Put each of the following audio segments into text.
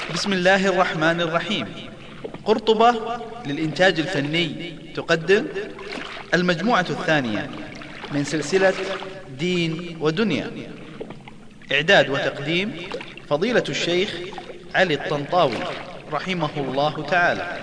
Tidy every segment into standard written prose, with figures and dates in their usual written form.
بسم الله الرحمن الرحيم. قرطبة للإنتاج الفني تقدم المجموعة الثانية من سلسلة دين ودنيا. إعداد وتقديم فضيلة الشيخ علي الطنطاوي رحمه الله تعالى.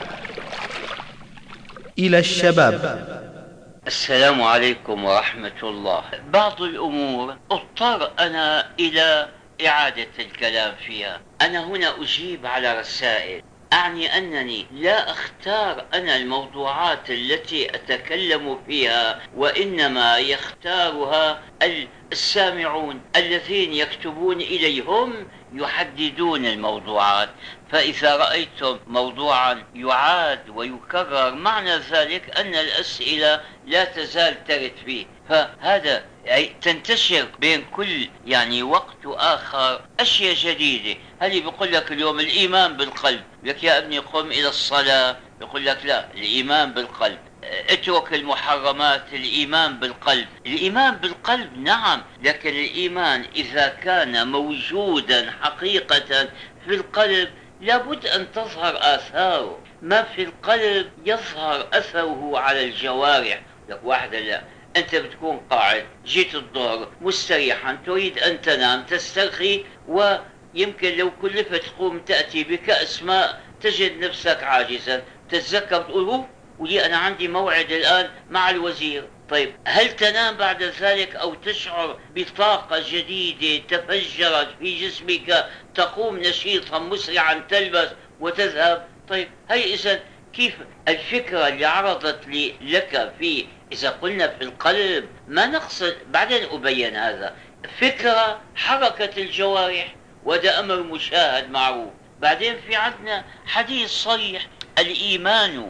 إلى الشباب. السلام عليكم ورحمة الله. بعض الأمور اضطر أنا إلى إعادة الكلام فيها. أنا هنا أجيب على رسائل، أعني أنني لا أختار أنا الموضوعات التي أتكلم فيها، وإنما يختارها السامعون الذين يكتبون إليهم يحددون الموضوعات. فإذا رأيتم موضوعا يعاد ويكرر، معنى ذلك أن الأسئلة لا تزال ترد فيه، فهذا تنتشر بين كل وقت آخر أشياء جديدة. هل بيقول لك اليوم الإيمان بالقلب، لك يا ابني قم إلى الصلاة، يقول لك لا، الإيمان بالقلب. اترك المحرمات، الإيمان بالقلب. الإيمان بالقلب نعم، لكن الإيمان إذا كان موجودا حقيقة في القلب لابد أن تظهر آثاره. ما في القلب يظهر أثره على الجوارح. لك واحدة لا، أنت بتكون قاعد، جيت الظهر مستريحا، تريد أن تنام، تسترخي، ويمكن لو كلفت تقوم تأتي بكأس ماء تجد نفسك عاجزا، تتذكر تقول ولي أنا عندي موعد الآن مع الوزير. طيب هل تنام بعد ذلك أو تشعر بطاقة جديدة تفجرت في جسمك، تقوم نشيطا مسرعا، تلبس وتذهب؟ طيب هي إذن كيف الفكرة اللي عرضت لي لك في، إذا قلنا في القلب ما نقصد، بعدين أبين هذا، فكرة حركة الجوارح، وده أمر مشاهد معروف. بعدين في عندنا حديث صريح، الإيمان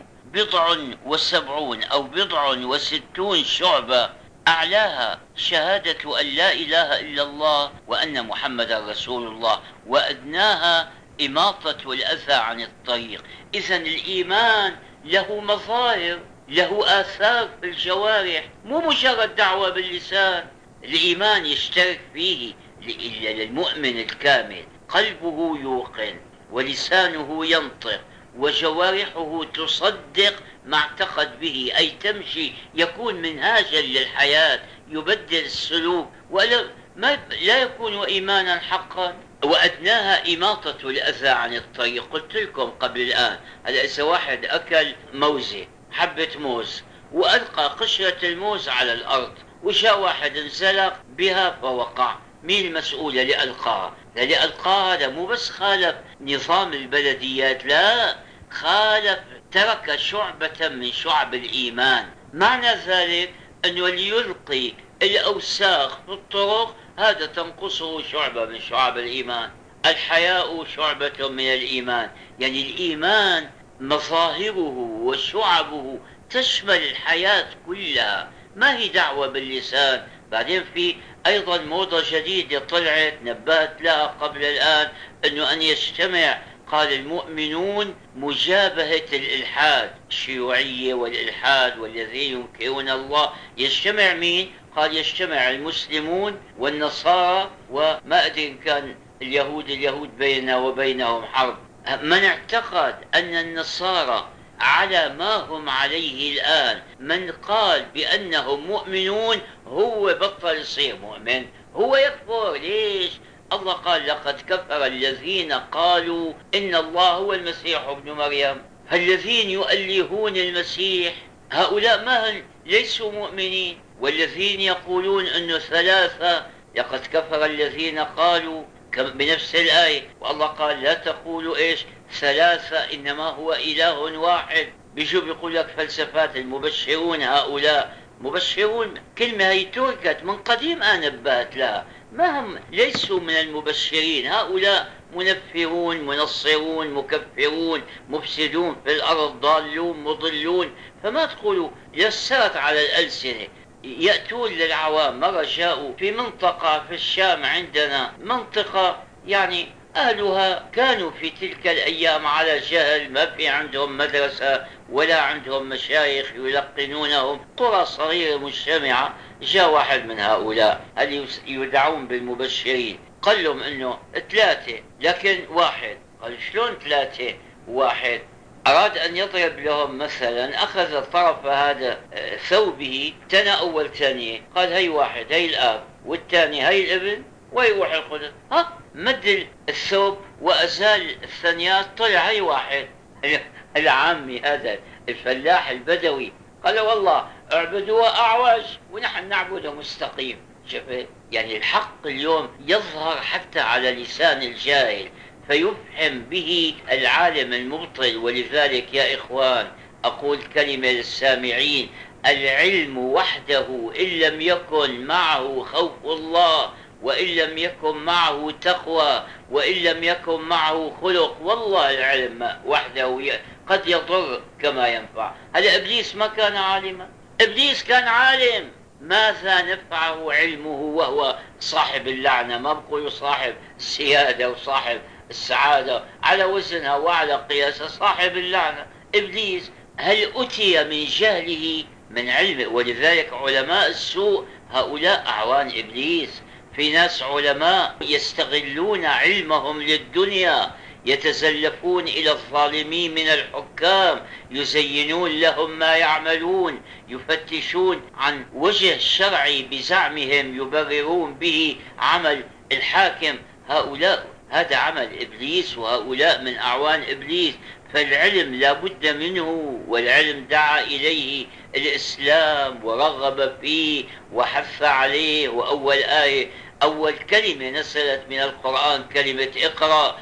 70 أو 60 شعبة، أعلاها شهادة أن لا إله إلا الله وأن محمد رسول الله، وأدناها إماطة الأذى عن الطريق. إذن الإيمان له مظاهر، له آثار في الجوارح، مو مجرد دعوة باللسان. الإيمان يشترك فيه للمؤمن الكامل، قلبه يوقن ولسانه ينطق وجوارحه تصدق ما اعتقد به، أي تمشي، يكون منهاجا للحياة، يبدل السلوك، ولا لا يكون إيمانا حقا. وأدناها إماطة الأذى عن الطريق. قلت لكم قبل الآن، هذا إذا واحد أكل موزة، حبة موز، وألقى قشرة الموز على الأرض، وجاء واحد انزلق بها فوقع، مين المسؤول اللي ألقاها؟ اللي ألقاها هذا مو بس خالف نظام البلديات، لا، خالف، ترك شعبة من شعب الإيمان. معنى ذلك أنه اللي يلقي الأوساخ في الطرق هذا تنقصه شعبة من شعب الإيمان. الحياء شعبة من الإيمان، الإيمان مظاهره وشعبه تشمل الحياة كلها، ما هي دعوة باللسان. بعدين في أيضا موضة جديدة طلعت، نبهت لها قبل الآن، أنه أن يجتمع، قال المؤمنون مجابهة الإلحاد، الشيوعية والإلحاد والذين ينكرون الله. يجتمع مين؟ قال يجتمع المسلمون والنصارى، وما أدري إن كان اليهود بيننا وبينهم حرب. من اعتقد أن النصارى على ما هم عليه الآن، من قال بأنهم مؤمنون، هو بطل يصير مؤمن، هو يكفر. ليش؟ الله قال لقد كفر الذين قالوا إن الله هو المسيح ابن مريم. فالذين يؤلهون المسيح هؤلاء ما ليسوا مؤمنين. والذين يقولون أنه ثلاثة، لقد كفر الذين قالوا بنفس الآية، والله قال لا تقولوا ثلاثة، إنما هو إله واحد. بيجوا بيقول لك فلسفات المبشرون، هؤلاء مبشرون، كلمة هي تركت من قديم، أنا نبهت لها، ما هم ليسوا من المبشرين، هؤلاء منفرون، منصرون، مكفرون، مفسدون في الأرض، ضالون، مضلون. فما تقولوا يسرت على الألسنة، يأتون للعوام. مرة جاءوا في منطقة في الشام، عندنا منطقة أهلها كانوا في تلك الأيام على جهل، ما في عندهم مدرسة ولا عندهم مشايخ يلقنونهم، قرى صغيرة مجتمعة. جاء واحد من هؤلاء اللي يدعون بالمبشرين، قال لهم انه ثلاثة، لكن واحد قال شلون 3 و1؟ أراد أن يضرب لهم مثلا، أخذ طرف هذا ثوبه، تنى أول ثانية، قال هي 1، هي الآب، والثاني هي الابن، وهي روح القدس. مد الثوب وأزال الثانيات، طلع هي 1. العامي هذا الفلاح البدوي قال والله اعبدوه أعوج ونحن نعبده مستقيم. شفت؟ يعني الحق اليوم يظهر حتى على لسان الجاهل فيفهم به العالم المبطل. ولذلك يا إخوان أقول كلمة للسامعين: العلم وحده إن لم يكن معه خوف الله، وإن لم يكن معه تقوى، وإن لم يكن معه خلق، والله العلم وحده قد يضر كما ينفع. هذا إبليس ما كان عالما، إبليس كان عالم، ماذا نفعه علمه وهو صاحب اللعنة؟ ما بقول صاحب السيادة وصاحب السعادة، على وزنها وعلى قياسها صاحب اللعنة إبليس. هل أتي من جهله من علمه؟ ولذلك علماء السوء هؤلاء أعوان إبليس. في ناس علماء يستغلون علمهم للدنيا، يتزلفون إلى الظالمين من الحكام، يزينون لهم ما يعملون، يفتشون عن وجه شرعي بزعمهم يبررون به عمل الحاكم. هؤلاء هذا عمل إبليس، وهؤلاء من أعوان إبليس. فالعلم لا بد منه، والعلم دعا إليه الإسلام ورغب فيه وحث عليه. وأول آية، أول كلمة نزلت من القرآن كلمة اقرأ،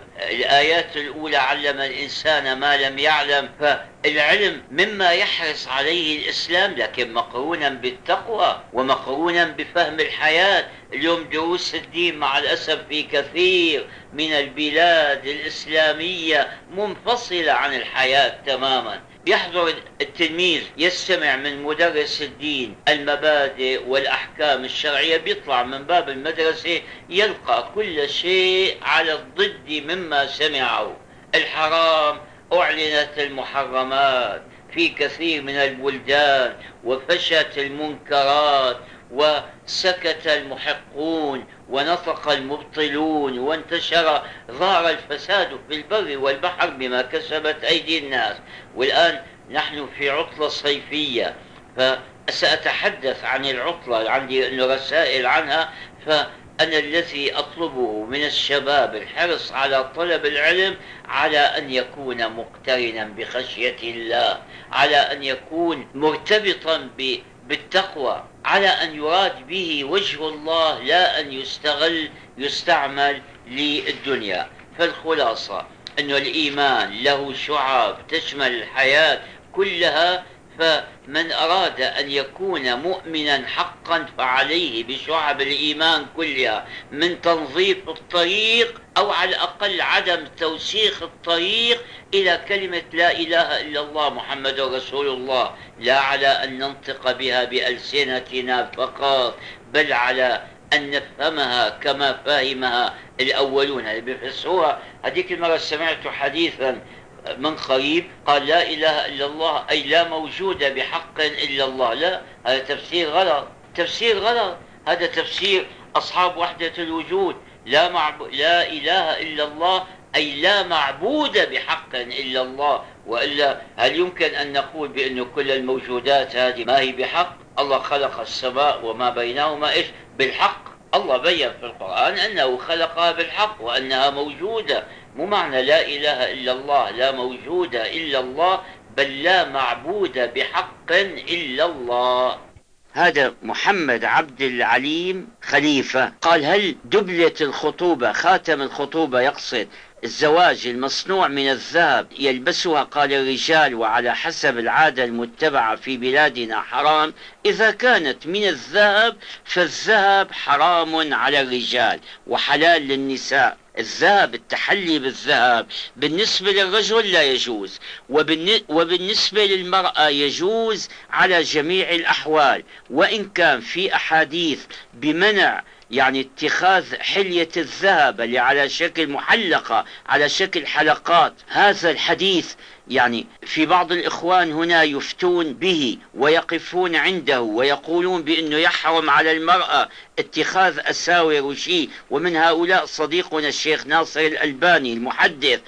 والآيات الأولى علم الإنسان ما لم يعلم. فالعلم مما يحرص عليه الإسلام، لكن مقرونا بالتقوى ومقرونا بفهم الحياة. اليوم دروس الدين مع الأسف في كثير من البلاد الإسلامية منفصلة عن الحياة تماما. يحضر التلميذ يستمع من مدرس الدين المبادئ والأحكام الشرعية، بيطلع من باب المدرسة يلقى كل شيء على الضد مما سمعه. الحرام أعلنت المحرمات في كثير من البلدان، وفشت المنكرات، وسكت المحقون، ونطق المبطلون، وانتشر ظهر الفساد في البر والبحر بما كسبت أيدي الناس. والآن نحن في عطلة صيفية، فسأتحدث عن العطلة، عندي رسائل عنها. فأنا الذي أطلبه من الشباب الحرص على طلب العلم، على أن يكون مقترنا بخشية الله، على أن يكون مرتبطا بالتقوى، على أن يراد به وجه الله، لا أن يستعمل للدنيا. فالخلاصة أن الإيمان له شعب تشمل الحياة كلها. فمن أراد أن يكون مؤمنا حقا فعليه بشعب الإيمان كلها، من تنظيف الطريق، أو على الأقل عدم توسيخ الطريق إلى كلمة لا إله إلا الله محمد رسول الله، لا على أن ننطق بها بألسنتنا فقط، بل على أن نفهمها كما فهمها الأولون اللي بيفسروها. هذيك المرة سمعت حديثا من قريب قال لا إله إلا الله أي لا موجود بحق إلا الله. لا، هذا تفسير غلط، تفسير غلط. هذا تفسير أصحاب وحدة الوجود. لا إله إلا الله أي لا معبود بحق إلا الله. وإلا هل يمكن أن نقول بأن كل الموجودات هذه ما هي بحق؟ الله خلق السماء وما بينهما إيش؟ بالحق. الله بيّن في القرآن أنه خلقها بالحق وأنها موجودة. مو معنى لا إله إلا الله لا موجود إلا الله، بل لا معبود بحق إلا الله. هذا محمد عبد العليم خليفة قال: هل دبلة الخطوبة، خاتم الخطوبة، يقصد الزواج المصنوع من الذهب يلبسها قال الرجال وعلى حسب العادة المتبعة في بلادنا حرام؟ إذا كانت من الذهب فالذهب حرام على الرجال وحلال للنساء. الذهب، التحلي بالذهب بالنسبة للرجل لا يجوز، وبالنسبة للمرأة يجوز على جميع الأحوال. وإن كان في أحاديث بمنع يعني اتخاذ حلية الذهب اللي على شكل محلقة على شكل حلقات. هذا الحديث يعني في بعض الإخوان هنا يفتون به ويقفون عنده ويقولون بأنه يحرم على المرأة اتخاذ أساور وشيء، ومن هؤلاء صديقنا الشيخ ناصر الألباني المحدث،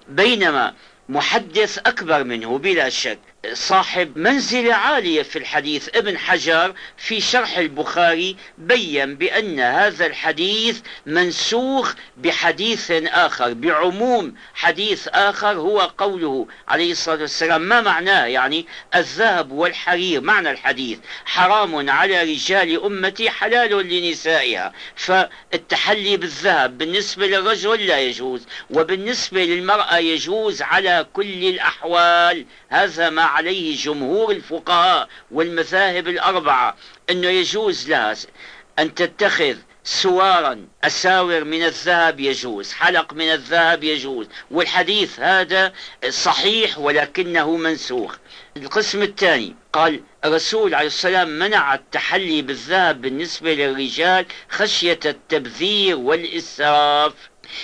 بينما محدث أكبر منه بلا شك، صاحب منزلة عالية في الحديث، ابن حجر في شرح البخاري بيّن بأن هذا الحديث منسوخ بحديث آخر، بعموم حديث آخر هو قوله عليه الصلاة والسلام. ما معناه؟ يعني الذهب والحرير، معنى الحديث حرام على رجال أمتي حلال لنسائها، فالتحلي بالذهب بالنسبة للرجل لا يجوز، وبالنسبة للمرأة يجوز على كل الأحوال. هذا ما عليه جمهور الفقهاء والمذاهب الأربعة، أنه يجوز لها أن تتخذ سوارا، أساور من الذهب يجوز، حلق من الذهب يجوز، والحديث هذا صحيح ولكنه منسوخ. القسم الثاني قال الرسول عليه السلام منع التحلي بالذهب بالنسبة للرجال خشية التبذير والإسراف،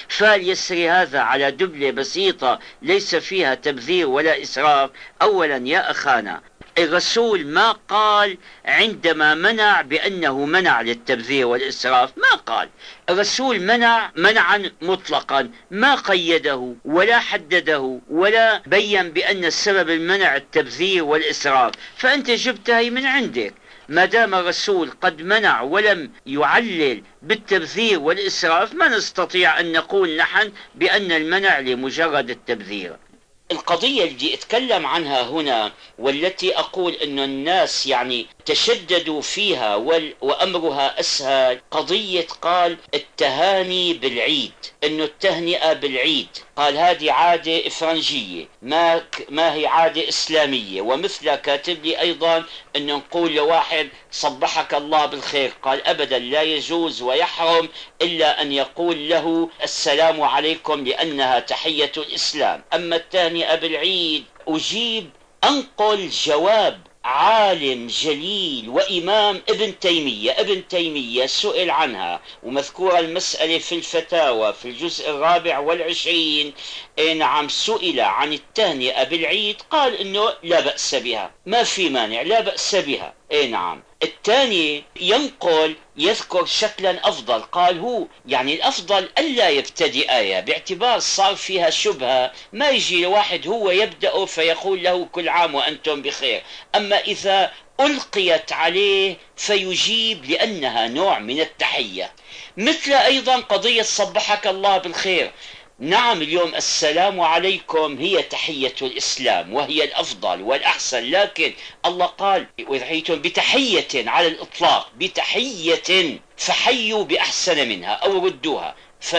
فليسري هذا على دبلة بسيطة ليس فيها تبذير ولا إسراف. أولا يا أخانا، الرسول ما قال عندما منع بأنه منع للتبذير والإسراف، ما قال. الرسول منع منعا مطلقا، ما قيده ولا حدده ولا بيّن بأن السبب المنع التبذير والإسراف، فأنت جبتها من عندك. ما دام الرسول قد منع ولم يعلل بالتبذير والإسراف، ما نستطيع أن نقول نحن بأن المنع لمجرد التبذير. القضية اللي أتكلم عنها هنا والتي أقول أن الناس يعني تشددوا فيها وأمرها أسهل، قضية قال التهاني بالعيد، أنه التهنئة بالعيد، قال هذه عادة إفرنجية ما هي عادة إسلامية. ومثل كاتب لي أيضا أن نقول لواحد صبحك الله بالخير، قال أبدا لا يجوز ويحرم إلا أن يقول له السلام عليكم لأنها تحية الإسلام. أما التهنئة بالعيد، أجيب أنقل جواب عالم جليل وإمام ابن تيمية سئل عنها، ومذكورة المسألة في الفتاوى في الجزء 24. نعم، سئل عن التهنئة بالعيد قال إنه لا بأس بها، ما في مانع، لا بأس بها. نعم. الثاني ينقل يذكر شكلا أفضل، قال هو يعني الأفضل ألا يبتدئ آية باعتبار صار فيها شبهة، ما يجي لواحد هو يبدأ فيقول له كل عام وأنتم بخير. أما إذا ألقيت عليه فيجيب لأنها نوع من التحية. مثل أيضا قضية صبحك الله بالخير. نعم، اليوم السلام عليكم هي تحية الإسلام وهي الأفضل والأحسن، لكن الله قال وإذا حييتم بتحية على الإطلاق، بتحية فحيوا بأحسن منها أو ردوها.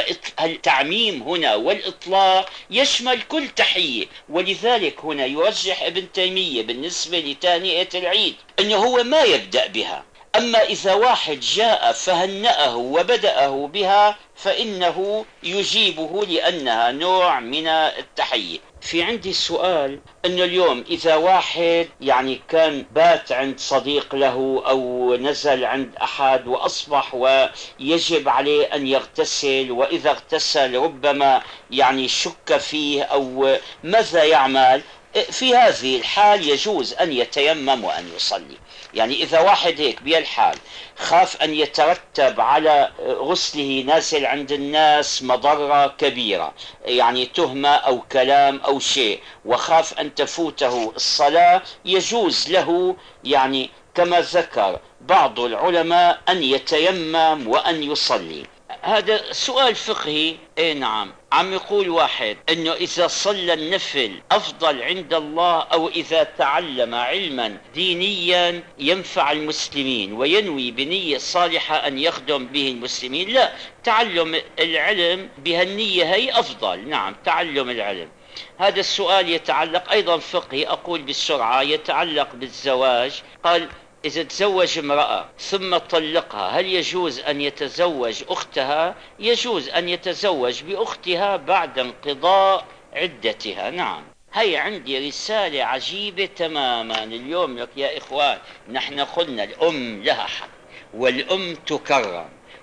فالتعميم هنا والإطلاق يشمل كل تحية، ولذلك هنا يرجح ابن تيمية بالنسبة لتهنئة العيد أنه هو ما يبدأ بها. أما إذا واحد جاء فهنأه وبدأه بها فإنه يجيبه لأنها نوع من التحية. في عندي سؤال، أنه اليوم إذا واحد يعني كان بات عند صديق له أو نزل عند أحد وأصبح ويجب عليه أن يغتسل، وإذا اغتسل ربما يعني شك فيه أو ماذا يعمل؟ في هذه الحال يجوز أن يتيمم وأن يصلي. يعني إذا واحد هيك بهالحال خاف أن يترتب على غسله نازل عند الناس مضرة كبيرة، يعني تهمة أو كلام أو شيء، وخاف أن تفوته الصلاة، يجوز له يعني كما ذكر بعض العلماء أن يتيمم وأن يصلي. هذا سؤال فقهي. نعم، عم يقول واحد انه اذا صلى النفل افضل عند الله، او اذا تعلم علما دينيا ينفع المسلمين وينوي بنية صالحة ان يخدم به المسلمين. لا، تعلم العلم بهالنية هي افضل. نعم، تعلم العلم. هذا السؤال يتعلق ايضا فقهي، اقول بالسرعة، يتعلق بالزواج. قال إذا تزوج امرأة ثم طلقها، هل يجوز أن يتزوج أختها؟ يجوز أن يتزوج بأختها بعد انقضاء عدتها. نعم. هي عندي رسالة عجيبة تماما اليوم لك يا إخوان. نحن قلنا الأم لها حق والأم تكرم،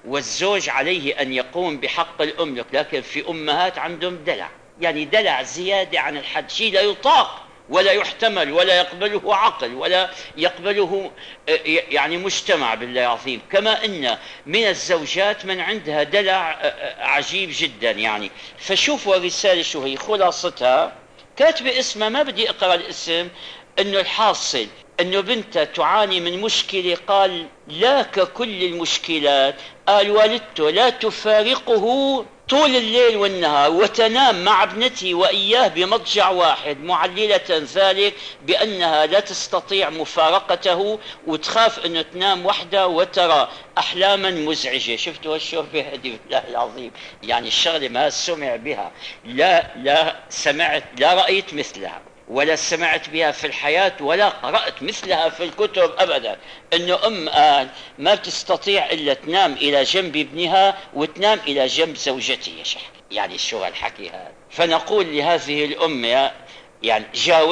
والزوج عليه أن يقوم بحق الأم، لكن في أمهات عندهم دلع، يعني دلع زيادة عن الحد، شيء لا يطاق ولا يحتمل ولا يقبله عقل ولا يقبله يعني مجتمع بالله العظيم. كما أن من الزوجات من عندها دلع عجيب جدا يعني. فشوفوا الرسالة شو هي خلاصتها، كاتبة اسمها، ما بدي أقرأ الاسم، أنه الحاصل أنه بنتها تعاني من مشكلة، قال لا ككل المشكلات، قال والدته لا تفارقه طول الليل والنهار وتنام مع ابنتي وإياه بمضجع واحد، معللة ذلك بأنها لا تستطيع مفارقته وتخاف أنه تنام وحدها وترى أحلاما مزعجة. شفتوا هالشوفة هذه بالله العظيم، يعني الشغلة ما سمع بها، لا سمعت، لا رأيت مثلها ولا سمعت بها في الحياة ولا قرأت مثلها في الكتب أبدا. أنه قال ما تستطيع إلا تنام إلى جنب ابنها وتنام إلى جنب زوجتي. يا شيخ يعني شو هالحكي هذا؟ فنقول لهذه الأم يعني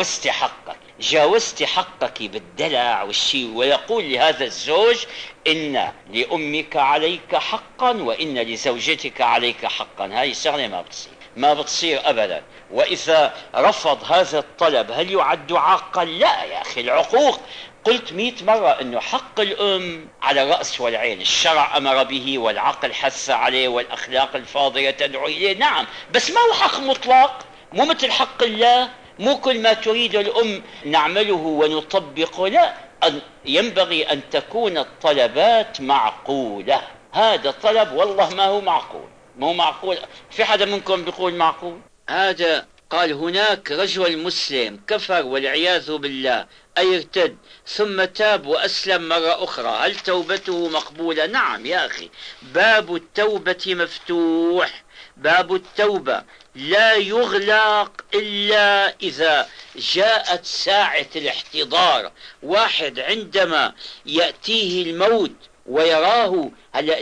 جاوزت حقك بالدلع والشيء. ويقول لهذا الزوج إن لأمك عليك حقا وإن لزوجتك عليك حقا. هاي الشغلة ما بتصير أبدا. وإذا رفض هذا الطلب هل يعد عاقا؟ لا يا أخي، العقوق قلت 100 مرة أنه حق الأم على الرأس والعين، الشرع أمر به والعقل حث عليه والأخلاق الفاضلة تدعو إليه، نعم، بس ما هو حق مطلق، مو مثل حق الله، مو كل ما تريد الأم نعمله ونطبقه، لا، ينبغي أن تكون الطلبات معقولة. هذا طلب والله ما هو معقول، مو معقول. في حدا منكم بيقول معقول؟ هذا قال هناك رجل مسلم كفر والعياذ بالله، أي ارتد ثم تاب وأسلم مرة أخرى، هل توبته مقبولة؟ نعم يا أخي، باب التوبة مفتوح، باب التوبة لا يغلق إلا إذا جاءت ساعة الاحتضار. واحد عندما يأتيه الموت ويراه، هلا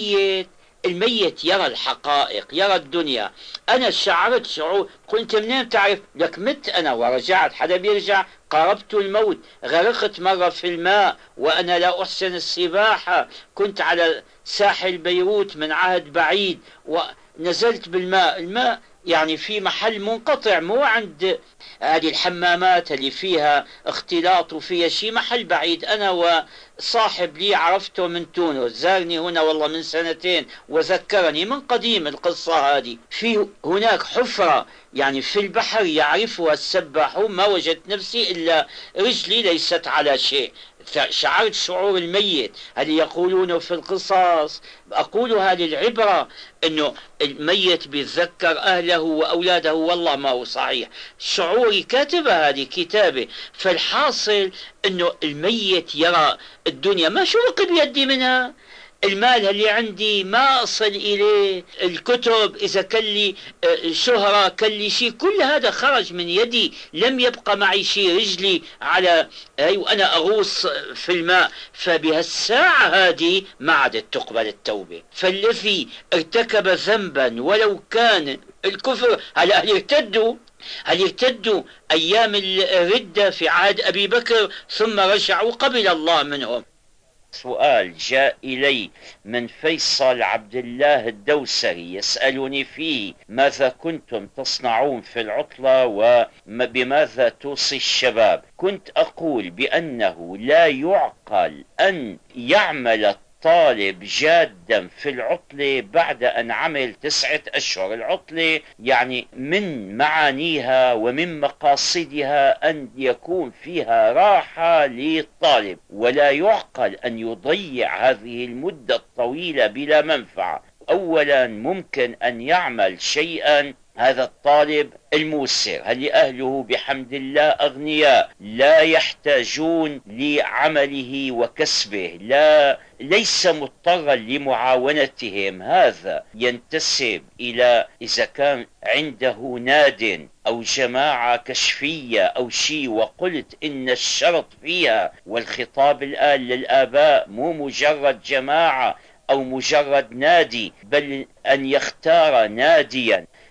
الميت يرى الحقائق، يرى الدنيا. أنا شعرت شعور، قلت منين تعرف؟ لك مت أنا ورجعت، حدا بيرجع؟ قاربت الموت، غرقت مرة في الماء وأنا لا أحسن السباحة، كنت على ساحل بيروت من عهد بعيد ونزلت بالماء، الماء يعني في محل منقطع، مو عند هذه الحمامات اللي فيها اختلاط وفيها شيء، محل بعيد. أنا وصاحب لي عرفته من تونس، زارني هنا والله من 2 وذكرني من قديم القصة هذه. في هناك حفرة يعني في البحر يعرفها السباحون، ما وجدت نفسي إلا رجلي ليست على شيء، شعرت شعور الميت. هل يقولون في القصص؟ أقولها للعبرة، أنه الميت بيتذكر أهله وأولاده، والله ما هو صحيح، شعوري كاتبة هذه كتابة. فالحاصل أنه الميت يرى الدنيا، ما شو بقي بيدي منها؟ المال اللي عندي ما أصل إليه، الكتب إذا كان لي شهرة، كان لي شيء، كل هذا خرج من يدي، لم يبقى معي شيء، رجلي على وأنا أغوص في الماء. فبهالساعة هذه ما عادت تقبل التوبة. فالذي ارتكب ذنبا ولو كان الكفر، هل يرتدوا أيام الردة في عهد أبي بكر ثم رجعوا قبل الله منهم؟ سؤال جاء إلي من فيصل عبد الله الدوسري يسألني فيه: ماذا كنتم تصنعون في العطلة وبماذا توصي الشباب؟ كنت أقول بأنه لا يعقل أن يعمل طالب جادا في العطلة بعد أن عمل 9 أشهر. العطلة يعني من معانيها ومن مقاصدها أن يكون فيها راحة للطالب، ولا يعقل أن يضيع هذه المدة الطويلة بلا منفعة. أولا ممكن أن يعمل شيئا هذا الطالب الموسر، هل أهله بحمد الله أغنياء لا يحتاجون لعمله وكسبه، ليس مضطرا لمعاونتهم. هذا ينتسب إلى إذا كان عنده ناد أو جماعة كشفية أو شيء، وقلت إن الشرط فيها والخطاب الآن للآباء مو مجرد جماعة أو مجرد نادي، بل أن يختار ناديا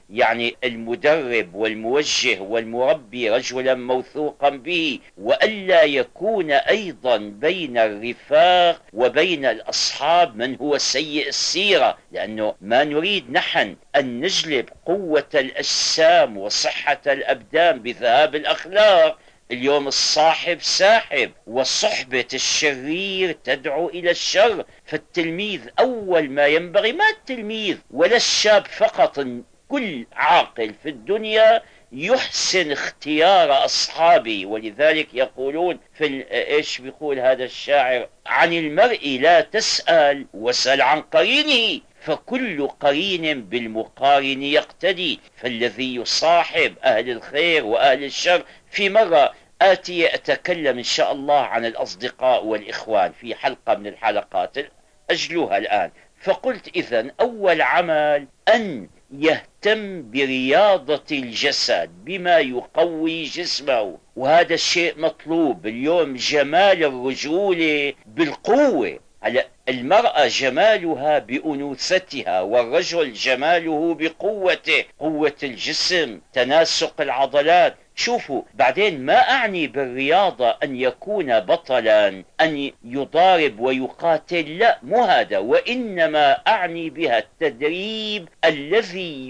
يعني المدرب والموجه والمربي رجلا موثوقا به، وألا يكون أيضا بين الرفاق وبين الأصحاب من هو سيء السيرة، لأنه ما نريد نحن أن نجلب قوة الأجسام وصحة الأبدان بذهاب الأخلاق. اليوم الصاحب ساحب، وصحبة الشرير تدعو إلى الشر. فالتلميذ أول ما ينبغي، ما التلميذ ولا الشاب فقط، كل عاقل في الدنيا يحسن اختيار أصحابه. ولذلك يقولون في إيش بيقول هذا الشاعر: عن المرء لا تسأل وسل عن قرينه، فكل قرين بالمقارن يقتدي. فالذي يصاحب أهل الخير وأهل الشر. في مرة آتي أتكلم إن شاء الله عن الأصدقاء والإخوان في حلقة من الحلقات، أجلوها الآن. فقلت إذن أول عمل أن يهتم برياضة الجسد بما يقوي جسمه، وهذا الشيء مطلوب اليوم. جمال الرجولة بالقوة، المرأة جمالها بأنوثتها، والرجل جماله بقوته، قوة الجسم، تناسق العضلات. شوفوا، بعدين ما أعني بالرياضة أن يكون بطلا، أن يضارب ويقاتل، لا، مو هذا. وإنما أعني بها التدريب الذي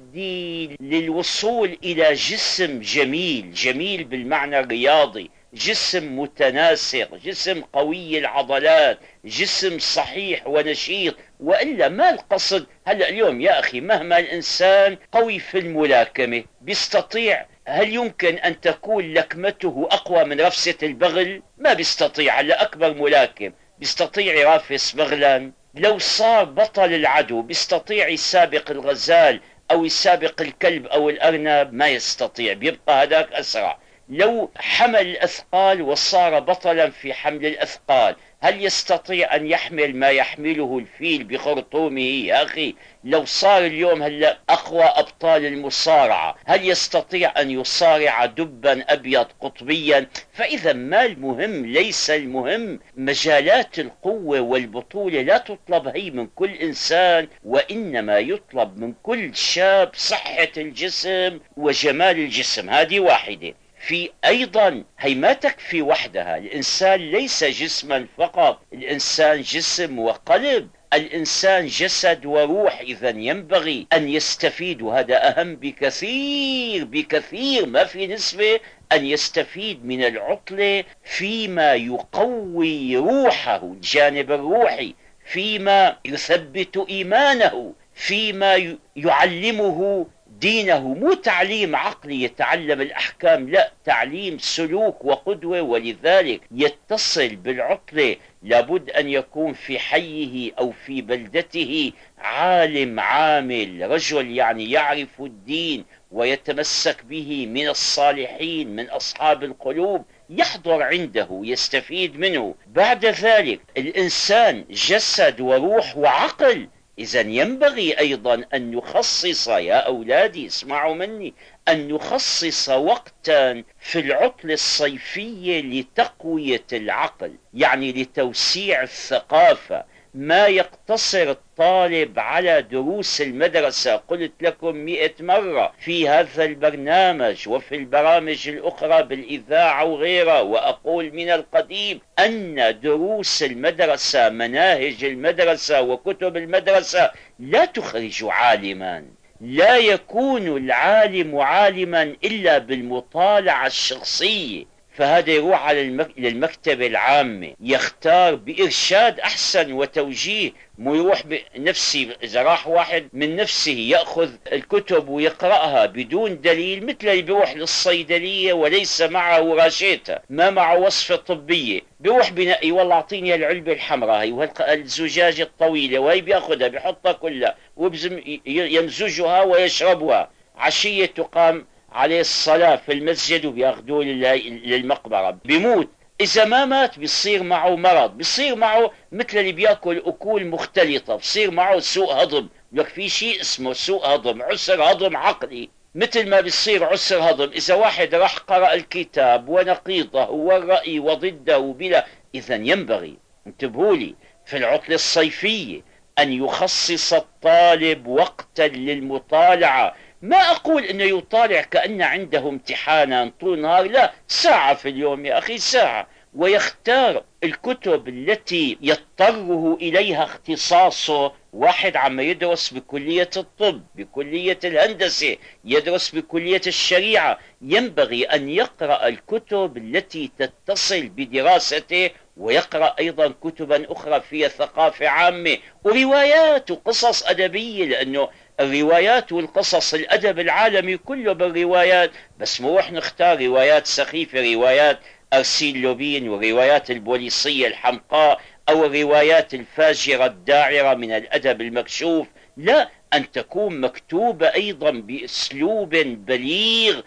يؤدي للوصول إلى جسم جميل، جميل بالمعنى الرياضي، جسم متناسق، جسم قوي العضلات، جسم صحيح ونشيط. وإلا ما القصد؟ هلأ اليوم يا أخي مهما الإنسان قوي في الملاكمة بيستطيع، هل يمكن أن تكون لكمته أقوى من رفسة البغل؟ ما بيستطيع. هلأ أكبر ملاكم بيستطيع يرافس بغلا؟ لو صار بطل العدو بيستطيع يسابق الغزال أو يسابق الكلب أو الأرنب؟ ما يستطيع، بيبقى هذاك أسرع. لو حمل الأثقال وصار بطلا في حمل الأثقال، هل يستطيع أن يحمل ما يحمله الفيل بخرطومه؟ يا أخي لو صار اليوم هلأ أقوى أبطال المصارعة، هل يستطيع أن يصارع دبا أبيض قطبيا؟ فإذا ما المهم، ليس المهم مجالات القوة والبطولة، لا تطلب هي من كل إنسان، وإنما يطلب من كل شاب صحة الجسم وجمال الجسم. هذه واحدة. في أيضا هي ما تكفي وحدها. الإنسان ليس جسما فقط، الإنسان جسم وقلب، الإنسان جسد وروح. إذا ينبغي أن يستفيد، وهذا أهم بكثير بكثير، ما في نسبة، أن يستفيد من العطلة فيما يقوي روحه، الجانب الروحي، فيما يثبت إيمانه، فيما يعلمه دينه. مو تعليم عقلي يتعلم الأحكام، لا، تعليم سلوك وقدوة. ولذلك يتصل بالعطلة، لابد أن يكون في حيه أو في بلدته عالم عامل، رجل يعني يعرف الدين ويتمسك به، من الصالحين، من أصحاب القلوب، يحضر عنده يستفيد منه. بعد ذلك الإنسان جسد وروح وعقل. إذا ينبغي أيضا أن نخصص، يا أولادي اسمعوا مني، أن نخصص وقتا في العطلة الصيفية لتقوية العقل، يعني لتوسيع الثقافة. ما يقتصر الطالب على دروس المدرسة. قلت لكم 100 مرة في هذا البرنامج وفي البرامج الأخرى بالإذاعة وغيرها، وأقول من القديم أن دروس المدرسة، مناهج المدرسة وكتب المدرسة لا تخرج عالما. لا يكون العالم عالما إلا بالمطالعة الشخصية. فهذا يروح على للمكتبة العامة، يختار بإرشاد أحسن وتوجيه، مو يروح بنفسي. إذا راح واحد من نفسه يأخذ الكتب ويقرأها بدون دليل، مثل اللي بيروح للصيدلية وليس معه راشيتة، ما معه وصفة طبية، بيروح بنقي والله أعطيني العلبة الحمراء هي والزجاجة الطويلة، وهي بيأخذها بيحطها كلها يمزجها ويشربها. عشية تقام عليه الصلاة في المسجد وبياخدوه للمقبرة، بيموت. إذا ما مات بيصير معه مرض، بيصير معه مثل اللي بياكل أكل مختلطة، بيصير معه سوء هضم. لك في شيء اسمه سوء هضم، عسر هضم عقلي، مثل ما بيصير عسر هضم إذا واحد راح قرأ الكتاب ونقيضه والرأي وضده بلا. إذا ينبغي، انتبهوا لي، في العطلة الصيفية أن يخصص الطالب وقتا للمطالعة ما أقول أنه يطالع كأن عنده امتحانا طول النهار، لا، ساعة في اليوم يا أخي، ساعة، ويختار الكتب التي يضطره إليها اختصاصه. واحد عم يدرس بكلية الطب، بكلية الهندسة، يدرس بكلية الشريعة، ينبغي أن يقرأ الكتب التي تتصل بدراسته، ويقرأ أيضا كتبا أخرى فيها ثقافة عامة وروايات وقصص أدبية، لأنه الروايات والقصص الأدب العالمي كله بالروايات، بس مو رح نختار روايات سخيفة، روايات أرسيل لوبين وروايات البوليسية الحمقاء أو الروايات الفاجرة الداعرة من الأدب المكشوف. لا، أن تكون مكتوبة أيضا بأسلوب بليغ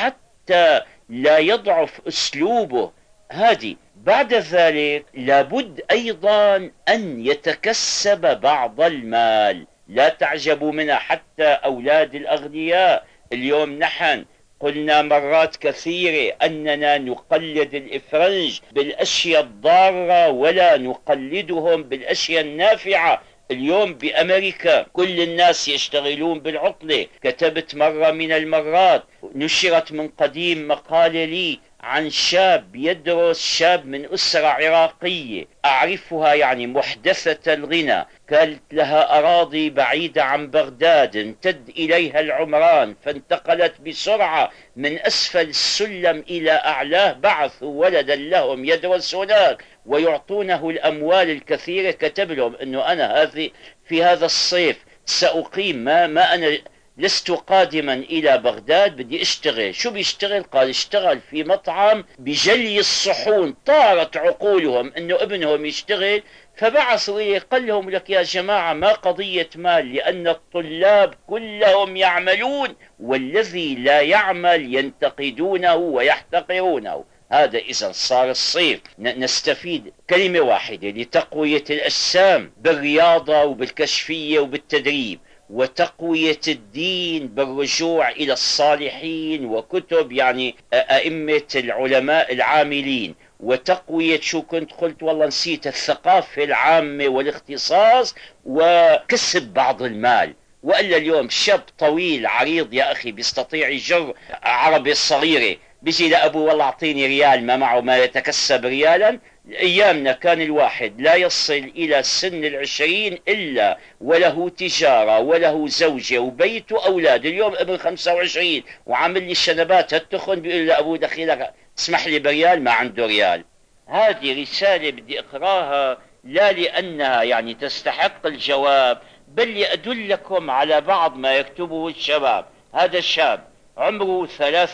حتى لا يضعف أسلوبه. هذه بعد ذلك لابد أيضا أن يتكسب بعض المال. لا تعجبوا منها حتى أولاد الأغنياء. اليوم نحن قلنا مرات كثيرة أننا نقلد الإفرنج بالأشياء الضارة ولا نقلدهم بالأشياء النافعة. اليوم بأمريكا كل الناس يشتغلون بالعطلة. كتبت مرة من المرات، نشرت من قديم مقالة لي عن شاب يدرس، شاب من أسرة عراقية أعرفها، يعني محدثة الغنى، كانت لها أراضي بعيدة عن بغداد، امتد إليها العمران، فانتقلت بسرعة من أسفل السلم إلى أعلاه. بعثوا ولدا لهم يدرس هناك ويعطونه الأموال الكثيرة. كتب لهم أنه أنا في هذا الصيف سأقيم، ما أنا لست قادما إلى بغداد، بدي اشتغل. شو بيشتغل؟ قال اشتغل في مطعم بجلي الصحون. طارت عقولهم انه ابنهم يشتغل، فبعثوا إليه قال لهم لك يا جماعة ما قضية مال، لأن الطلاب كلهم يعملون والذي لا يعمل ينتقدونه ويحتقرونه. هذا إذا صار الصيف نستفيد كلمة واحدة لتقوية الأجسام بالرياضة وبالكشفية وبالتدريب، وتقوية الدين بالرجوع إلى الصالحين وكتب يعني أئمة العلماء العاملين، وتقوية شو كنت قلت والله نسيت، الثقافة العامة والاختصاص، وكسب بعض المال. وإلا اليوم شاب طويل عريض يا أخي بيستطيع يجر عربة صغيرة، بيجي لأبوه والله أعطيني ريال، ما معه ما يتكسب ريالا. أيامنا كان الواحد لا يصل إلى سن 20 إلا وله تجارة وله زوجة وبيت وأولاد. اليوم ابن 25 وعامل لي الشنبات هالتخن، بيقول لأبوه دخيلك اسمح لي بريال، ما عنده ريال. هذه رسالة بدي أقراها لا لأنها يعني تستحق الجواب، بل لأدلكم على بعض ما يكتبه الشباب. هذا الشاب عمره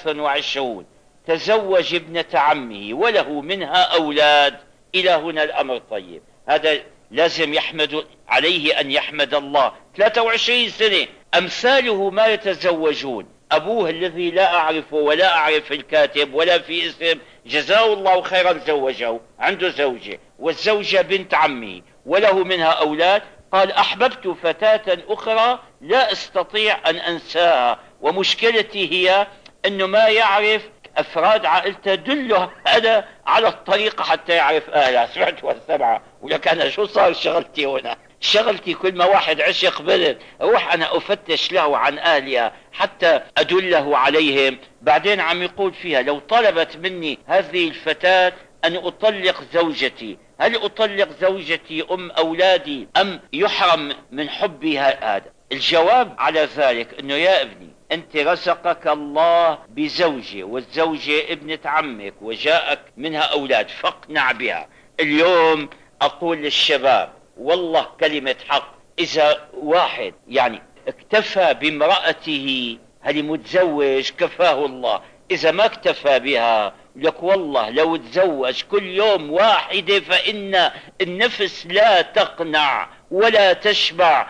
23، تزوج ابنة عمه وله منها أولاد. إلى هنا الأمر طيب، هذا لازم يحمد عليه أن يحمد الله. 23 سنة، أمثاله ما يتزوجون. أبوه الذي لا أعرفه ولا أعرف الكاتب ولا في اسم، جزاه الله خيرا، زوجه، عنده زوجة، والزوجة بنت عمه وله منها أولاد. قال أحببت فتاة أخرى لا أستطيع أن أنساها، ومشكلتي هي أنه ما يعرف أفراد عائلته، دله هذا على الطريقة حتى يعرف أهلها. سمعت والسبعة، ولك أنا شو صار شغلتي هنا؟ شغلتي كل ما واحد عشق بنت أروح أنا أفتش له عن أهلها حتى أدله عليهم. بعدين عم يقول فيها لو طلبت مني هذه الفتاة أن أطلق زوجتي، هل أطلق زوجتي أم أولادي أم يحرم من حبها؟ هذا الجواب على ذلك أنه يا ابني أنت رزقك الله بزوجة، والزوجة ابنة عمك وجاءك منها أولاد، فاقنع بها. اليوم أقول للشباب والله كلمة حق، إذا واحد يعني اكتفى بامرأته هل متزوج كفاه الله، إذا ما اكتفى بها لك والله لو تزوج كل يوم واحدة فإن النفس لا تقنع ولا تشبع.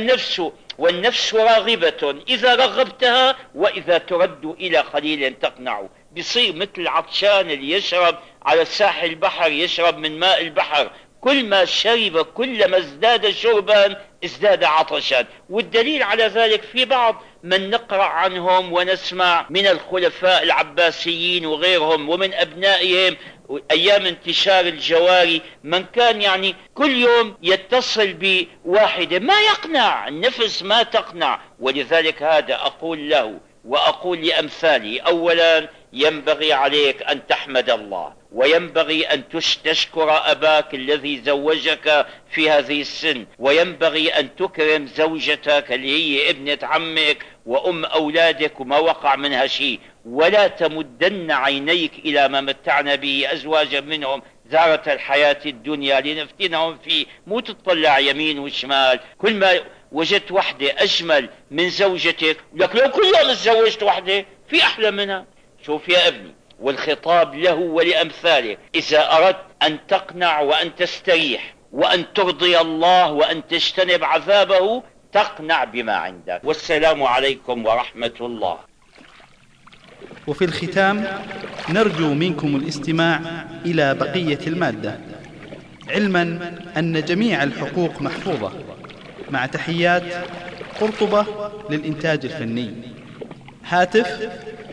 والنفس راغبة إذا رغبتها، وإذا ترد إلى قليل تقنع. بيصير مثل العطشان اللي يشرب على ساحل البحر، يشرب من ماء البحر، كل ما شرب كلما ازداد شربا ازداد عطشا. والدليل على ذلك في بعض من نقرأ عنهم ونسمع من الخلفاء العباسيين وغيرهم ومن أبنائهم أيام انتشار الجواري من كان يعني كل يوم يتصل بواحدة ما يقنع، النفس ما تقنع. ولذلك هذا أقول له وأقول لأمثالي: أولا ينبغي عليك أن تحمد الله، وينبغي أن تشكر أباك الذي زوجك في هذه السن، وينبغي أن تكرم زوجتك اللي هي ابنة عمك وأم أولادك وما وقع منها شيء، ولا تمدن عينيك إلى ما متعنا به أزواجا منهم زارة الحياة الدنيا لنفتنهم فيه. مو تطلع يمين وشمال، كل ما وجدت وحدة أجمل من زوجتك لك لو كل يوم تزوجت وحدة في أحلى منها. شوف يا ابني، والخطاب له ولأمثاله: إذا أردت أن تقنع وأن تستريح وأن ترضي الله وأن تجتنب عذابه تقنع بما عندك. والسلام عليكم ورحمة الله. وفي الختام نرجو منكم الاستماع إلى بقية المادة، علما أن جميع الحقوق محفوظة، مع تحيات قرطبة للإنتاج الفني. هاتف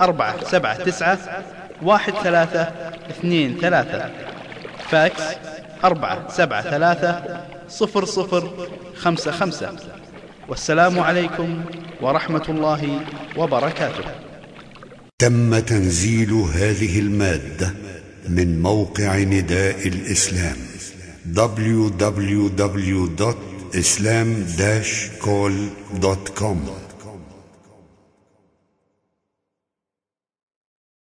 479-1323، فاكس 473-0055. والسلام عليكم ورحمة الله وبركاته. تم تنزيل هذه المادة من موقع نداء الإسلام www.islam-call.com